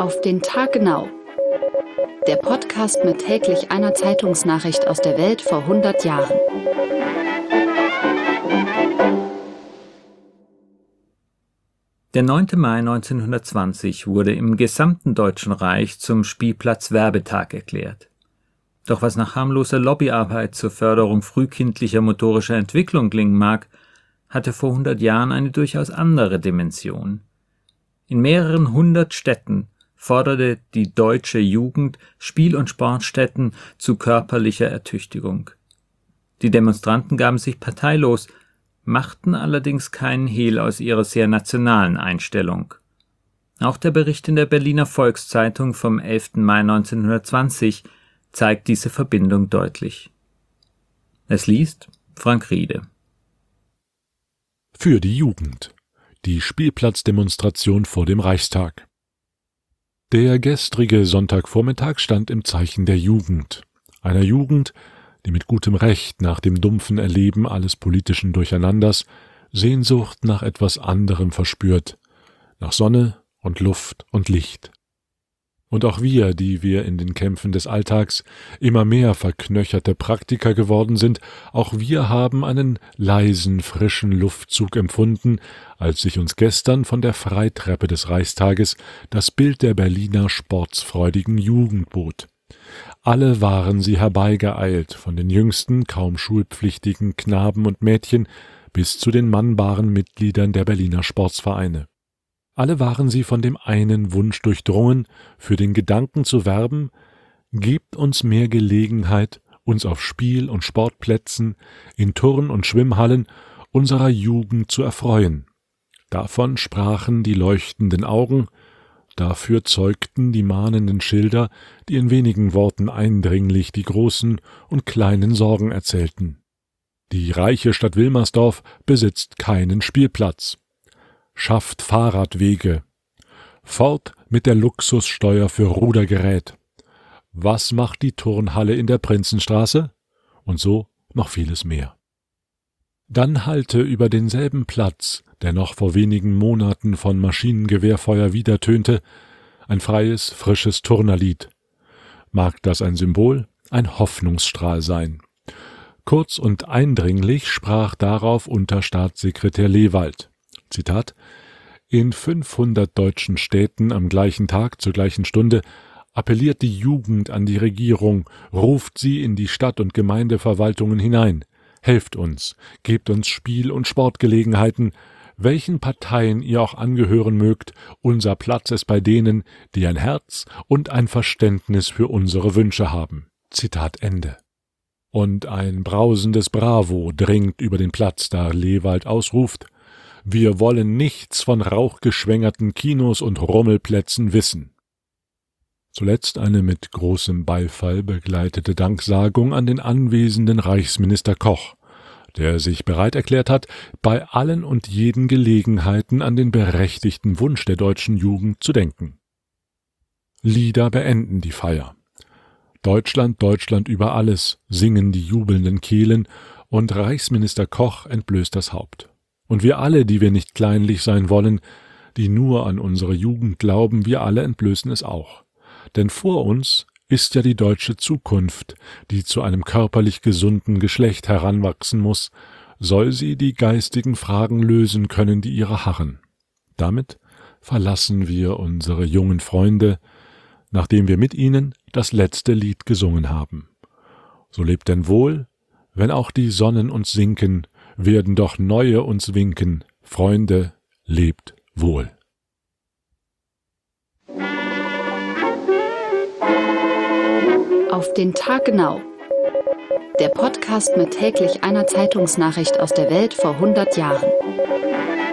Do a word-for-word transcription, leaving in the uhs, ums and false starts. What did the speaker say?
Auf den Tag genau. Der Podcast mit täglich einer Zeitungsnachricht aus der Welt vor hundert Jahren. Der neunte Mai neunzehnhundertzwanzig wurde im gesamten Deutschen Reich zum Spielplatz-Werbetag erklärt. Doch was nach harmloser Lobbyarbeit zur Förderung frühkindlicher motorischer Entwicklung klingen mag, hatte vor hundert Jahren eine durchaus andere Dimension. In mehreren hundert Städten forderte die deutsche Jugend Spiel- und Sportstätten zu körperlicher Ertüchtigung. Die Demonstranten gaben sich parteilos, machten allerdings keinen Hehl aus ihrer sehr nationalen Einstellung. Auch der Bericht in der Berliner Volkszeitung vom elften Mai neunzehnhundertzwanzig zeigt diese Verbindung deutlich. Es liest Frank Riede. Für die Jugend. Die Spielplatzdemonstration vor dem Reichstag. Der gestrige Sonntagvormittag stand im Zeichen der Jugend. Einer Jugend, die mit gutem Recht nach dem dumpfen Erleben alles politischen Durcheinanders Sehnsucht nach etwas anderem verspürt, nach Sonne und Luft und Licht. Und auch wir, die wir in den Kämpfen des Alltags immer mehr verknöcherte Praktiker geworden sind, auch wir haben einen leisen, frischen Luftzug empfunden, als sich uns gestern von der Freitreppe des Reichstages das Bild der Berliner sportsfreudigen Jugend bot. Alle waren sie herbeigeeilt, von den jüngsten, kaum schulpflichtigen Knaben und Mädchen bis zu den mannbaren Mitgliedern der Berliner Sportsvereine. Alle waren sie von dem einen Wunsch durchdrungen, für den Gedanken zu werben: Gebt uns mehr Gelegenheit, uns auf Spiel- und Sportplätzen, in Turn- und Schwimmhallen unserer Jugend zu erfreuen. Davon sprachen die leuchtenden Augen, dafür zeugten die mahnenden Schilder, die in wenigen Worten eindringlich die großen und kleinen Sorgen erzählten. Die reiche Stadt Wilmersdorf besitzt keinen Spielplatz. Schafft Fahrradwege. Fort mit der Luxussteuer für Rudergerät. Was macht die Turnhalle in der Prinzenstraße? Und so noch vieles mehr. Dann hallte über denselben Platz, der noch vor wenigen Monaten von Maschinengewehrfeuer widertönte, ein freies, frisches Turnerlied. Mag das ein Symbol, ein Hoffnungsstrahl sein. Kurz und eindringlich sprach darauf Unterstaatssekretär Lewald. Zitat: In fünfhundert deutschen Städten am gleichen Tag zur gleichen Stunde appelliert die Jugend an die Regierung, ruft sie in die Stadt- und Gemeindeverwaltungen hinein. Helft uns, gebt uns Spiel- und Sportgelegenheiten, welchen Parteien ihr auch angehören mögt, unser Platz ist bei denen, die ein Herz und ein Verständnis für unsere Wünsche haben. Zitat Ende. Und ein brausendes Bravo dringt über den Platz, da Lewald ausruft: Wir wollen nichts von rauchgeschwängerten Kinos und Rummelplätzen wissen. Zuletzt eine mit großem Beifall begleitete Danksagung an den anwesenden Reichsminister Koch, der sich bereit erklärt hat, bei allen und jeden Gelegenheiten an den berechtigten Wunsch der deutschen Jugend zu denken. Lieder beenden die Feier. Deutschland, Deutschland über alles, singen die jubelnden Kehlen, und Reichsminister Koch entblößt das Haupt. Und wir alle, die wir nicht kleinlich sein wollen, die nur an unsere Jugend glauben, wir alle entblößen es auch. Denn vor uns ist ja die deutsche Zukunft, die zu einem körperlich gesunden Geschlecht heranwachsen muss, soll sie die geistigen Fragen lösen können, die ihre harren. Damit verlassen wir unsere jungen Freunde, nachdem wir mit ihnen das letzte Lied gesungen haben. So lebt denn wohl, wenn auch die Sonnen uns sinken, werden doch neue uns winken. Freunde, lebt wohl. Auf den Tag genau. Der Podcast mit täglich einer Zeitungsnachricht aus der Welt vor hundert Jahren.